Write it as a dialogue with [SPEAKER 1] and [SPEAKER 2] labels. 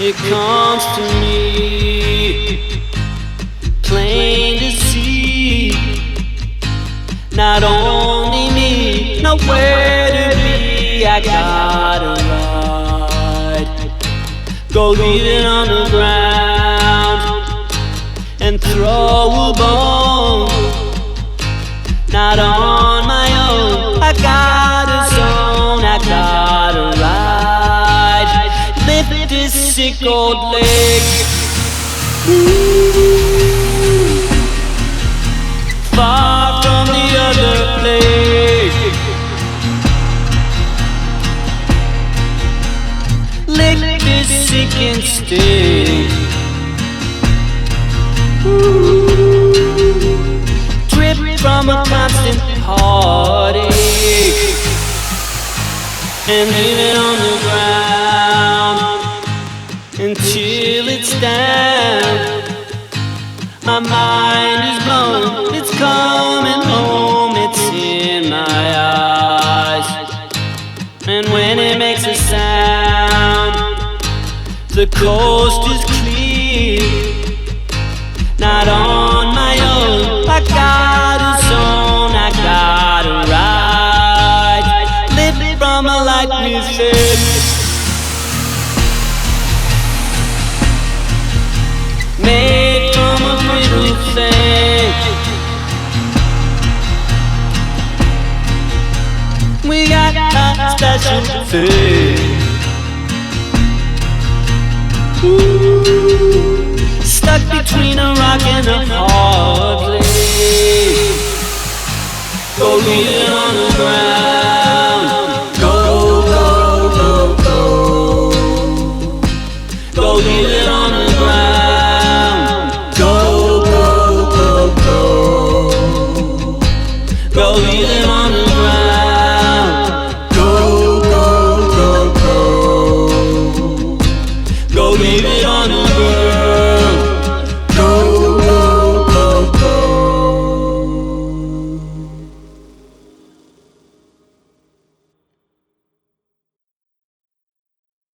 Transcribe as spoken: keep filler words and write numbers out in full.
[SPEAKER 1] It comes to me plain to see, not only me, nowhere to be. I gotta ride, go leave it on the ground and throw a bone. Not on my own, I got a zone, I gotta ride, lift this sick old leg. Ooh, far from the other place. Lick this sick and stick. Ooh, drip from a constant heartache and leave it on the ground until it's down. My mind is blown, it's coming home, it's in my eyes. And when it makes a sound, the coast is clear. Not on my own, I got a zone, I gotta ride, live from a lightning set. Made from a brittle thing. We got a special thing. Ooh, stuck between a rock and a hard place. Go leave it on the ground.